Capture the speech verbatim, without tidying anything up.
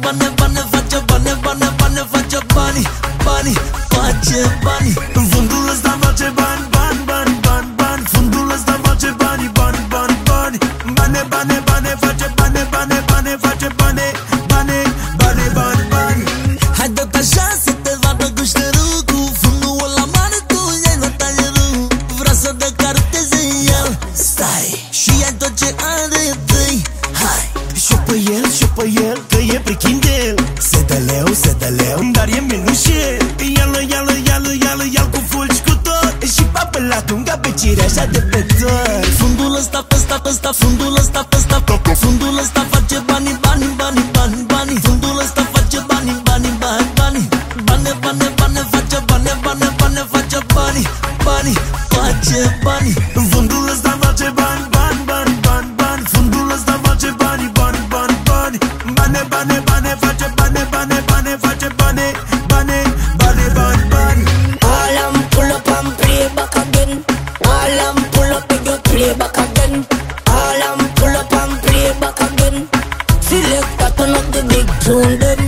bani, bani, face bani, bani, bani, face bani, bani, face bani. Fundul ăsta face bani, bani, bani, bani, bani. Fundul ăsta face bani, bani, bani, bani. Bane, bane, bane, face bane, bane, bane, face bane, bane, bane, bani, bani. Hai dă așa să te vadă gușterul, cu fundul ăla mare tu iei la taierul. Vrea să decarteze el, stai, și ai tot ce are tăi. Hai, și pe el, și pe el, că e prichin de el. Se dă leu, se dă leu, dar e minușel. Ia-l, ia-l, ia-l, ia-l, ia-l cu fulgi cu tot. Și papă la tunga pe cireașa de pe tot. fundul ăsta, pe ăsta, pe ăsta, fundul ăsta, pe ăsta. Fundul ăsta face bani, bani, bani, bani, bani. Fundul ăsta face bani, bani, bani, bani. Bane, bane, bane, face bani, bane, bane, face bani, bani, face bani. Fundul ăsta face bani, bani, bani, bani, bani. Fundul ăsta face bani, bani, bani, bani. Bane, bane, bane, face bane, bane, bane, face bane, bane, bane, bani, bani. All I'm pull up and play back again. All I'm pull up and you play back again. All I'm pull up and play back again. Select that turn up the big tune them.